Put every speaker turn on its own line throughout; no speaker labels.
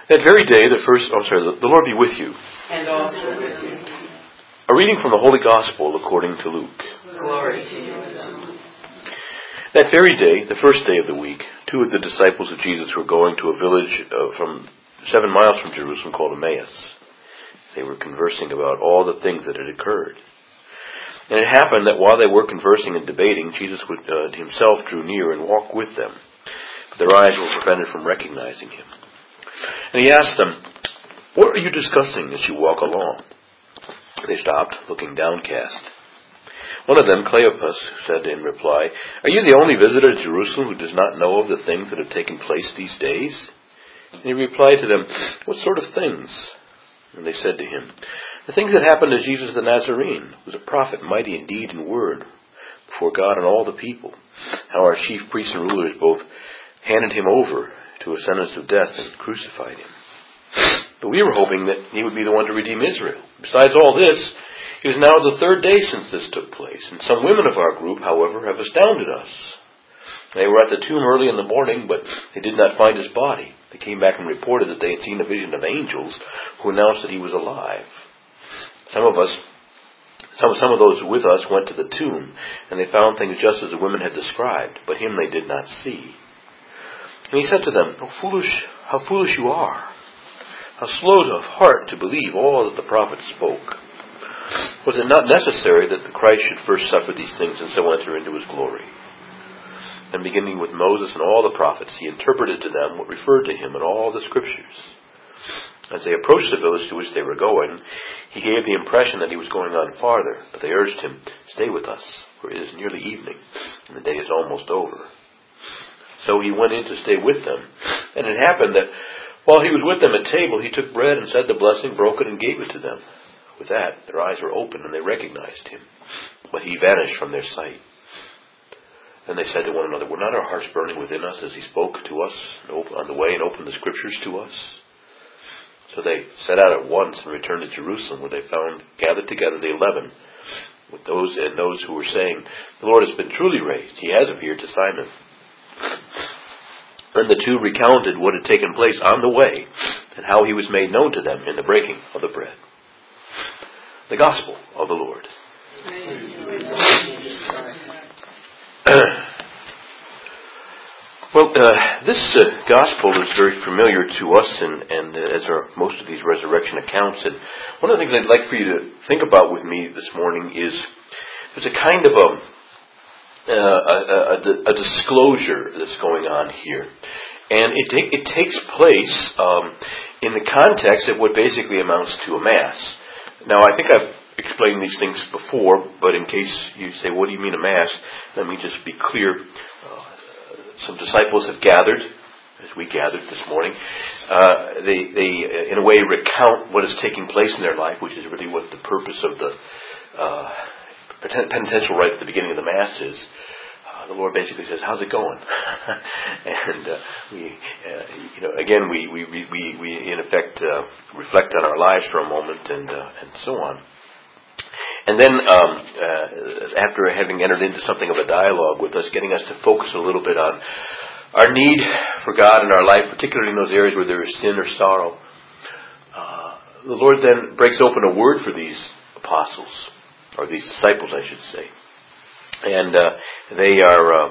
That very day, the Lord be with you.
And also with you.
A reading from the Holy Gospel according to Luke.
Glory to you.
That very day, the first day of the week, two of the disciples of Jesus were going to a village from 7 miles from Jerusalem called Emmaus. They were conversing about all the things that had occurred. And it happened that while they were conversing and debating, Jesus himself drew near and walked with them. But their eyes were prevented from recognizing him. And he asked them, "What are you discussing as you walk along?" They stopped, looking downcast. One of them, Cleopas, said in reply, "Are you the only visitor to Jerusalem who does not know of the things that have taken place these days?" And he replied to them, "What sort of things?" And they said to him, "The things that happened to Jesus the Nazarene, who was a prophet, mighty in deed and word, before God and all the people. How our chief priests and rulers both handed him over to a sentence of death and crucified him. But we were hoping that he would be the one to redeem Israel. Besides all this, it is now the third day since this took place, and some women of our group, however, have astounded us. They were at the tomb early in the morning, but they did not find his body. They came back and reported that they had seen a vision of angels who announced that he was alive. Some of those with us went to the tomb, and they found things just as the women had described, but him they did not see." And he said to them, How foolish you are! How slow of heart to believe all that the prophets spoke! Was it not necessary that the Christ should first suffer these things and so enter into his glory? And beginning with Moses and all the prophets, he interpreted to them what referred to him in all the Scriptures. As they approached the village to which they were going, he gave the impression that he was going on farther, but they urged him, "Stay with us, for it is nearly evening, and the day is almost over." So he went in to stay with them. And it happened that while he was with them at table, he took bread and said the blessing, broke it, and gave it to them. With that, their eyes were opened, and they recognized him. But he vanished from their sight. Then they said to one another, "Were not our hearts burning within us as he spoke to us on the way and opened the Scriptures to us?" So they set out at once and returned to Jerusalem, where they found gathered together the 11, with those who were saying, "The Lord has been truly raised. He has appeared to Simon." Then the two recounted what had taken place on the way, and how he was made known to them in the breaking of the bread. The Gospel of the Lord. Well, this Gospel is very familiar to us, and as are most of these resurrection accounts. And one of the things I'd like for you to think about with me this morning is there's a kind of a disclosure that's going on here. And it takes place in the context of what basically amounts to a Mass. Now, I think I've explained these things before, but in case you say, "What do you mean a Mass?" let me just be clear. Some disciples have gathered, as we gathered this morning. They in a way, recount what is taking place in their life, which is really what the purpose of the penitential rite at the beginning of the Mass is. The Lord basically says, "How's it going?" And we in effect reflect on our lives for a moment, and so on. And then, after having entered into something of a dialogue with us, getting us to focus a little bit on our need for God in our life, particularly in those areas where there is sin or sorrow, the Lord then breaks open a word for these apostles, or these disciples, I should say. And they are,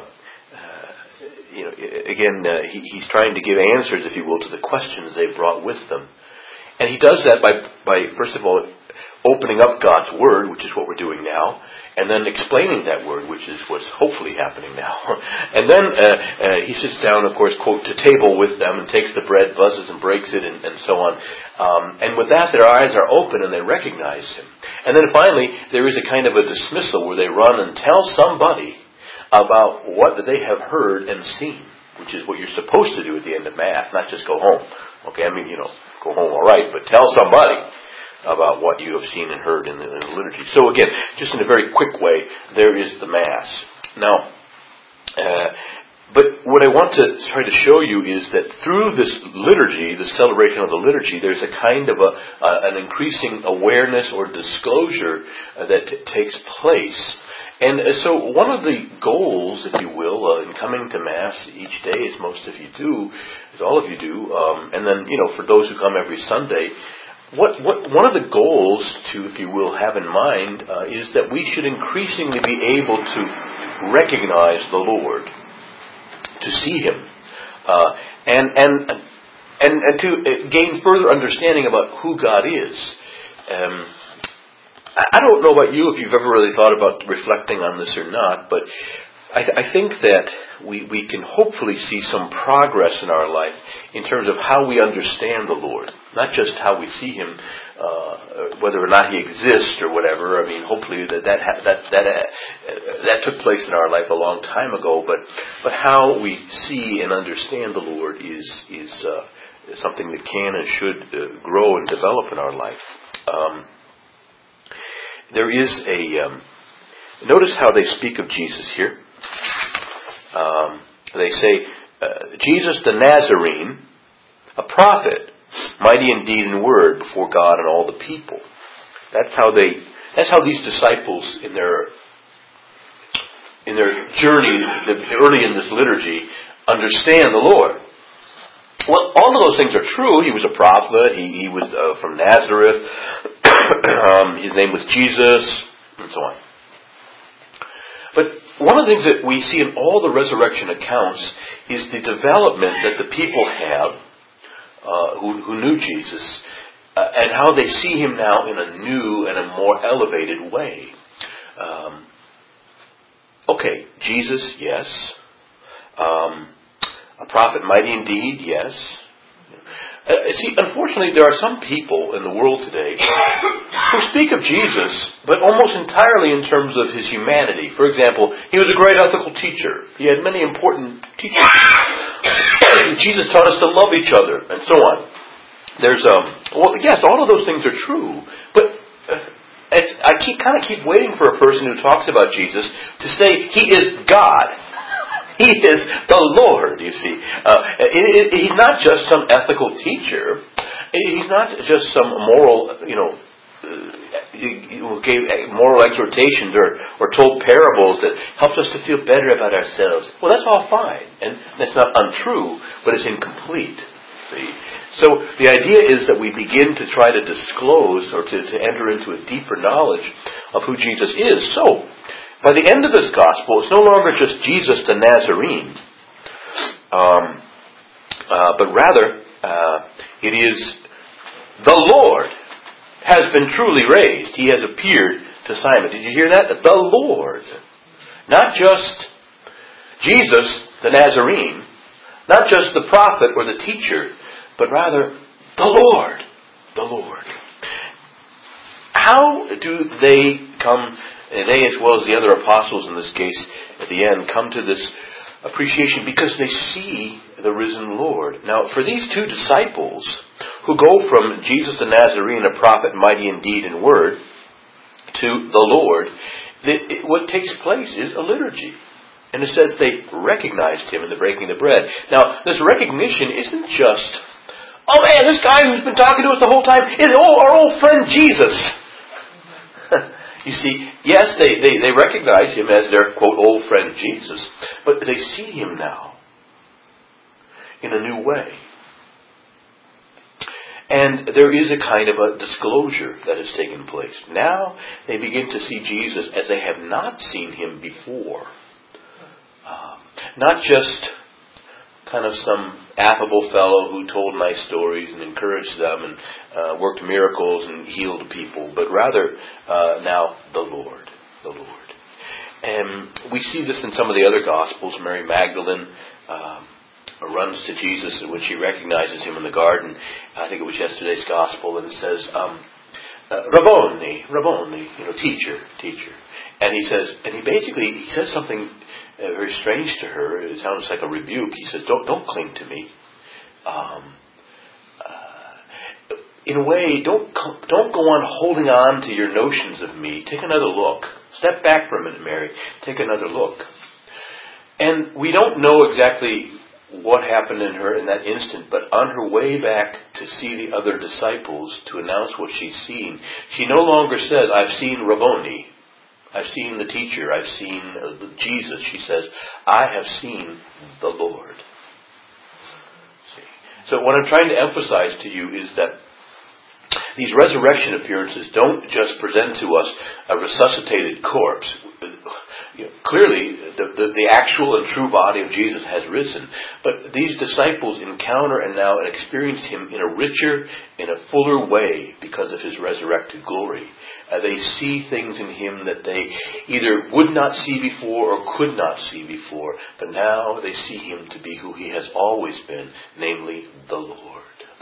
he's trying to give answers, if you will, to the questions they brought with them. And he does that by first of all, opening up God's Word, which is what we're doing now, and then explaining that Word, which is what's hopefully happening now. And then he sits down, of course, quote, to table with them, and takes the bread, buzzes and breaks it, and so on. And with that, their eyes are open and they recognize him. And then finally, there is a kind of a dismissal where they run and tell somebody about what they have heard and seen, which is what you're supposed to do at the end of Mass, not just go home. Okay, go home all right, but tell somebody about what you have seen and heard in the liturgy. So again, just in a very quick way, there is the Mass. Now, but what I want to try to show you is that through this liturgy, the celebration of the liturgy, there's a kind of an increasing awareness or disclosure that takes place. And so one of the goals, if you will, in coming to Mass each day, as most of you do, as all of you do, and then, for those who come every Sunday, what one of the goals to, if you will, have in mind is that we should increasingly be able to recognize the Lord, to see Him, and to gain further understanding about who God is. I don't know about you if you've ever really thought about reflecting on this or not, but I think that we can hopefully see some progress in our life in terms of how we understand the Lord. Not just how we see Him, whether or not He exists or whatever. I mean, hopefully that took place in our life a long time ago. But how we see and understand the Lord is something that can and should grow and develop in our life. There is notice how they speak of Jesus here. They say, Jesus the Nazarene, a prophet, mighty in deed and word before God and all the people. That's how these disciples in their journey, early in this liturgy, understand the Lord. Well, all of those things are true. He was a prophet. He was from Nazareth. His name was Jesus, and so on. But one of the things that we see in all the resurrection accounts is the development that the people have who knew Jesus, and how they see Him now in a new and a more elevated way. Okay, Jesus, yes. A prophet mighty indeed, yes. See, unfortunately, there are some people in the world today who speak of Jesus, but almost entirely in terms of His humanity. For example, He was a great ethical teacher. He had many important teachings. Jesus taught us to love each other, and so on. There's yes, all of those things are true, but I keep waiting for a person who talks about Jesus to say He is God. He is the Lord, you see. He's not just some ethical teacher. He's not just some moral, who gave moral exhortations or told parables that helped us to feel better about ourselves. Well, that's all fine. And that's not untrue, but it's incomplete. See? So the idea is that we begin to try to disclose or to enter into a deeper knowledge of who Jesus is. So, by the end of this gospel, it's no longer just Jesus the Nazarene, but rather it is the Lord has been truly raised. He has appeared to Simon. Did you hear that? The Lord. Not just Jesus the Nazarene, not just the prophet or the teacher, but rather the Lord. The Lord. How do they come... They, as well as the other apostles in this case, at the end, come to this appreciation because they see the risen Lord. Now, for these two disciples who go from Jesus the Nazarene, a prophet mighty in deed and word, to the Lord, what takes place is a liturgy. And it says they recognized Him in the breaking of the bread. Now, this recognition isn't just, oh man, this guy who's been talking to us the whole time is our old friend Jesus. You see, yes, they recognize Him as their, quote, old friend Jesus, but they see Him now in a new way. And there is a kind of a disclosure that has taken place. Now they begin to see Jesus as they have not seen Him before. Not just kind of some affable fellow who told nice stories and encouraged them and worked miracles and healed people, but rather now the Lord. The Lord. And we see this in some of the other Gospels. Mary Magdalene runs to Jesus when she recognizes Him in the garden. I think it was yesterday's Gospel, and it says, Rabboni, teacher. And he says something very strange to her. It sounds like a rebuke. He says, don't cling to me. In a way, don't go on holding on to your notions of me. Take another look. Step back for a minute, Mary. Take another look. And we don't know exactly what happened in her in that instant, but on her way back to see the other disciples to announce what she's seen, she no longer says, I've seen Rabboni. I've seen the teacher. I've seen Jesus. She says, I have seen the Lord. See? So what I'm trying to emphasize to you is that these resurrection appearances don't just present to us a resuscitated corpse. Clearly, the actual and true body of Jesus has risen. But these disciples encounter and now experience Him in a richer, in a fuller way because of His resurrected glory. They see things in Him that they either would not see before or could not see before. But now they see Him to be who He has always been, namely the Lord.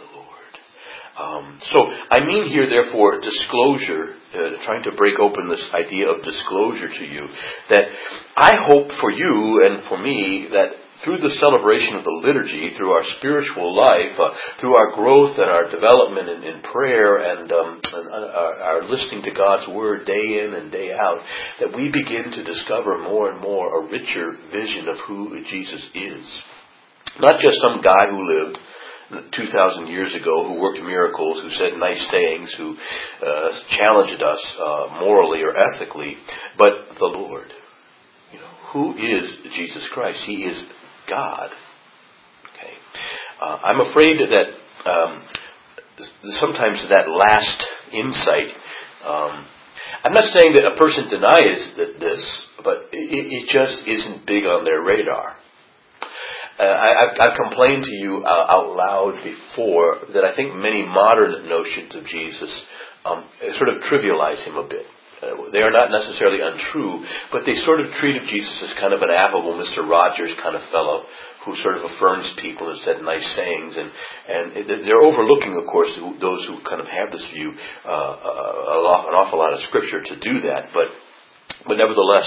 So I mean here, therefore, disclosure, trying to break open this idea of disclosure to you, that I hope for you and for me that through the celebration of the liturgy, through our spiritual life, through our growth and our development in prayer and our listening to God's Word day in and day out, that we begin to discover more and more a richer vision of who Jesus is. Not just some guy who lived 2,000 years ago, who worked miracles, who said nice sayings, who challenged us morally or ethically, but the Lord. Who is Jesus Christ? He is God. Okay. I'm afraid that sometimes that last insight, I'm not saying that a person denies this, but it just isn't big on their radar. I've complained to you out loud before that I think many modern notions of Jesus sort of trivialize Him a bit. They are not necessarily untrue, but they sort of treat of Jesus as kind of an affable Mr. Rogers kind of fellow who sort of affirms people and said nice sayings. And they're overlooking, of course, those who kind of have this view, an awful lot of Scripture to do that. But nevertheless,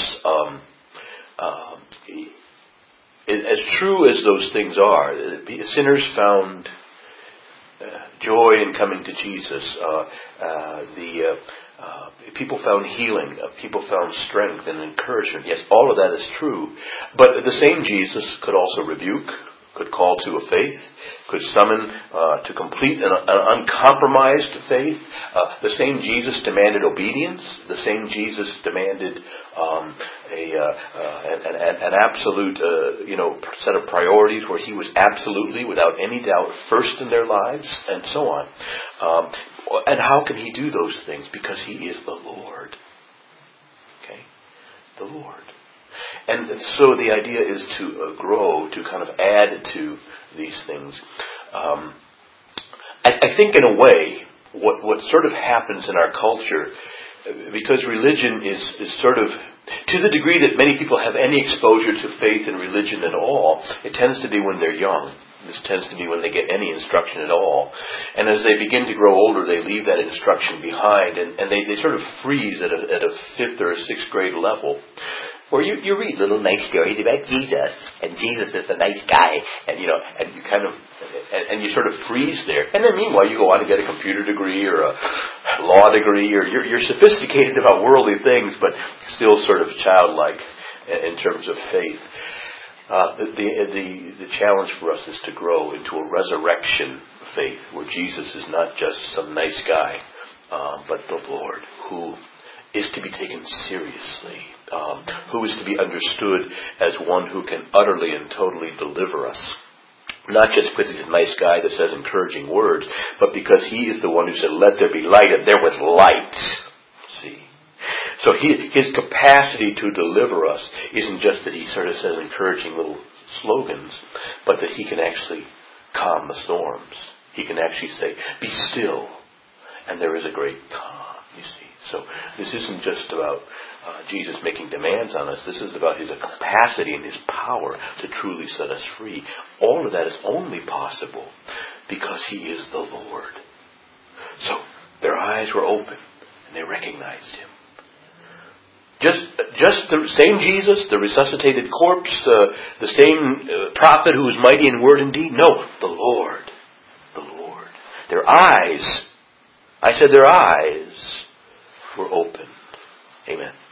as true as those things are, sinners found joy in coming to Jesus. People found healing. People found strength and encouragement. Yes, all of that is true. But the same Jesus could also rebuke, could call to a faith, could summon to complete an uncompromised faith. The same Jesus demanded obedience. The same Jesus demanded an absolute set of priorities where He was absolutely, without any doubt, first in their lives, and so on. And how can He do those things? Because He is the Lord. Okay? The Lord. And so the idea is to grow, to kind of add to these things. I think in a way, what sort of happens in our culture, because religion is sort of, to the degree that many people have any exposure to faith and religion at all, it tends to be when they're young. This tends to be when they get any instruction at all. And as they begin to grow older, they leave that instruction behind, and they sort of freeze at a 5th or a 6th grade level. Or you read little nice stories about Jesus, and Jesus is a nice guy, and you kind of, and you sort of freeze there. And then meanwhile, you go on to get a computer degree or a law degree, or you're sophisticated about worldly things, but still sort of childlike in terms of faith. The challenge for us is to grow into a resurrection faith, where Jesus is not just some nice guy, but the Lord, who is to be taken seriously, who is to be understood as one who can utterly and totally deliver us. Not just because He's a nice guy that says encouraging words, but because He is the one who said, let there be light, and there was light. See? So His capacity to deliver us isn't just that He sort of says encouraging little slogans, but that He can actually calm the storms. He can actually say, be still, and there is a great calm, you see. So this isn't just about Jesus making demands on us. This is about His capacity and His power to truly set us free. All of that is only possible because He is the Lord. So their eyes were open and they recognized Him. Just the same Jesus, the resuscitated corpse, the same prophet who was mighty in word and deed? No, the Lord. The Lord. Their eyes, I said their eyes were opened. Amen.